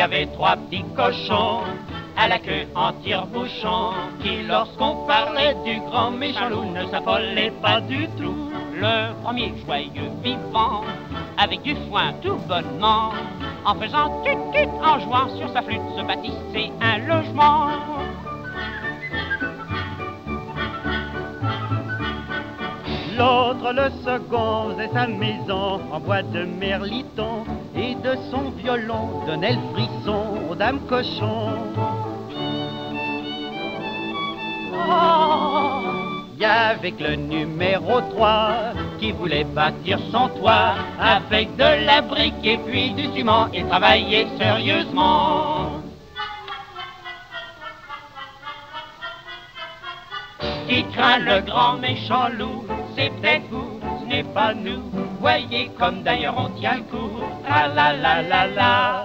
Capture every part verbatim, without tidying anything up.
avait trois petits cochons à la queue en tire-bouchon, qui lorsqu'on parlait du grand méchant loup ne s'affolaient pas du tout. Le premier joyeux vivant, avec du foin tout bonnement, en faisant tut-tut, en jouant sur sa flûte, se bâtissait un logement. L'autre, le second, faisait sa maison en bois de merliton, et de son violon donnait le frisson aux dames cochons. Oh, y avait que le numéro trois qui voulait bâtir son toit avec de la brique et puis du ciment et travailler sérieusement. Qui craint le grand méchant loup, c'est peut-être vous, ce n'est pas nous. Voyez comme d'ailleurs on tient le coup. Ah la la la la.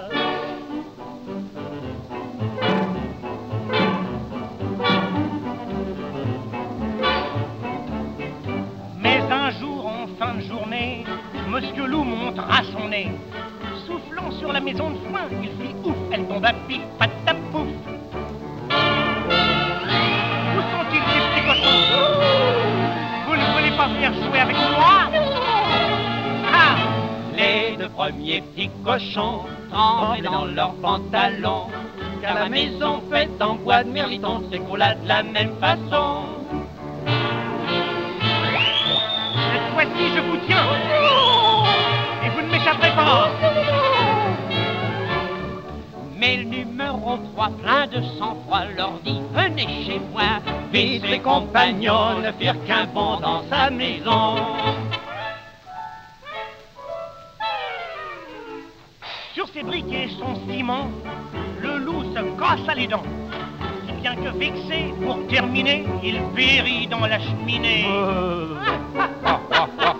Mais un jour, en fin de journée, Monsieur Loup montra son nez. Soufflant sur la maison de foin, il fit ouf, elle tombe à pic, patapouf. Où sont-ils ces petits cochons? Vous ne voulez pas venir jouer avec moi? Ah! Les deux premiers petits cochons tremplaient dans leurs pantalons, car la maison faite en bois de merliton s'écroula de la même façon. Cette fois-ci, je vous tiens. Et vous ne m'échapperez pas. Mais le numéro trois, plein de sang-froid, leur dit « Venez chez moi !» Vite ses compagnons ne firent qu'un bond dans sa maison. Sur ses briques et son ciment, le loup se cassa les dents. Si bien que vexé, pour terminer, il périt dans la cheminée. Euh.